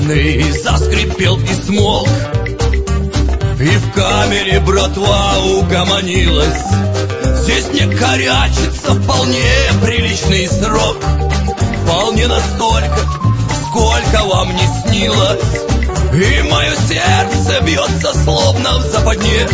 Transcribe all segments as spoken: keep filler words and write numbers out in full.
пьяный заскрипел и смолк, и в камере братва угомонилась. Здесь не корячится вполне приличный срок, вполне настолько, сколько вам не снилось. И мое сердце бьется словно в западне,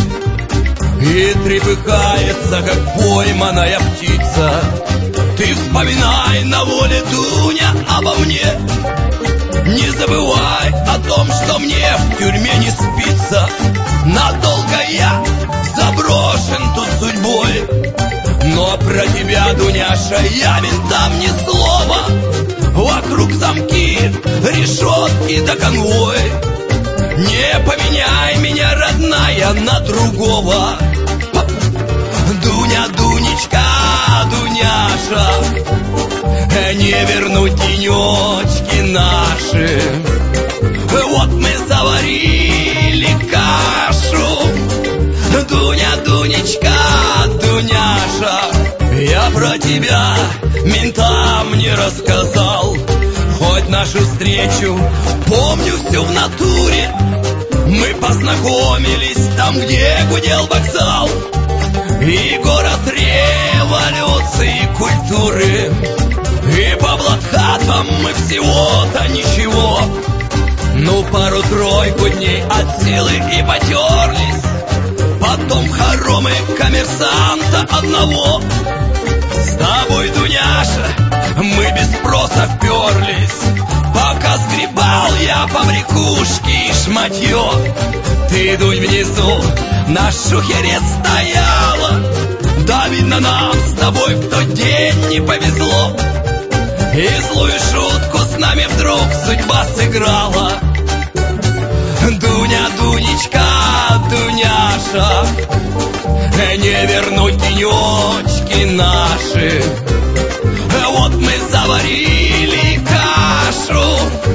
и трепыхается, как пойманная птица. Ты вспоминай на воле, Дуня, обо мне. Не забывай о том, что мне в тюрьме не спится. Надолго я заброшен тут судьбой, но про тебя, Дуняша, я ментам ни слова. Вокруг замки, решетки да конвой. Не поменяй меня, родная, на другого. Дуня, Дунечка, Дуняша, не вернуть денечки наши. Вот мы заварили кашу. Дуня, Дунечка, Дуняша, я про тебя ментам не рассказал. Хоть нашу встречу помню всю в натуре. Мы познакомились там, где гудел вокзал, и город революции и культуры. И по блокадам мы всего-то ничего, ну пару-тройку дней от силы и потерлись. Потом хоромы коммерсанта одного. С тобой, Дуняша, мы без спроса вперлись. Пока сгребал я побрякушки и шматье, ты, Дунь, внизу на шухере стояла. Да, видно, нам с тобой в тот день не повезло, и злую шутку с нами вдруг судьба сыграла. Дуня, Дунечка, Дуняша, не вернуть денечки наши. Вот мы заварили кашу.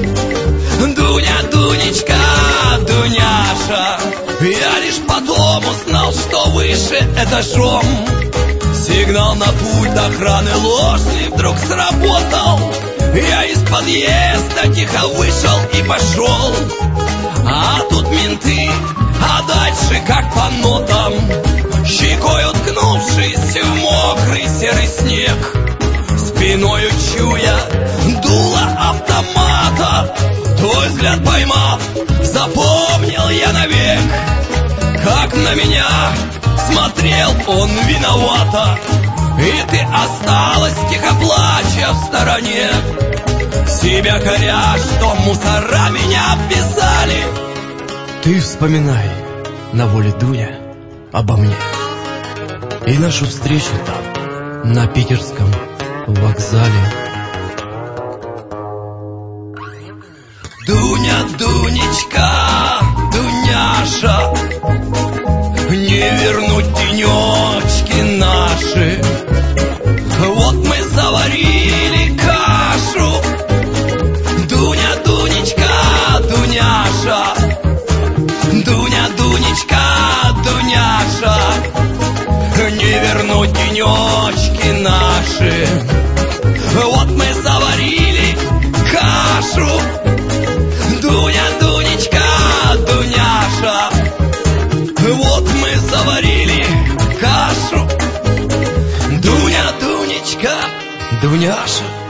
Дуня, Дунечка, Дуняша, я лишь потом узнал, что выше этажом сигнал на пульт охраны ложный вдруг сработал. Я из подъезда тихо вышел и пошел, а тут менты, а дальше как по нотам, щекой уткнувшись в мокрый серый снег, спиною чуя дуло автомата. Твой взгляд поймав, запомнил я навек, как на меня смотрел он виновато. И ты осталась, тихо плача, в стороне, себя коря, что мусора меня обвязали. Ты вспоминай на воле, Дуня, обо мне, и нашу встречу там, на питерском вокзале. Дуня, Дунечка, Дуняша, не вернуть денечки наши. Вот мы заварили кашу. Дуня, Дунечка, Дуняша, Дуня, Дунечка, Дуняша, не вернуть денечки наши. Вот мы заварили кашу. Дуня, Дунечка, Дуняша, вот мы заварили кашу. Дуня, Дунечка, Дуняша.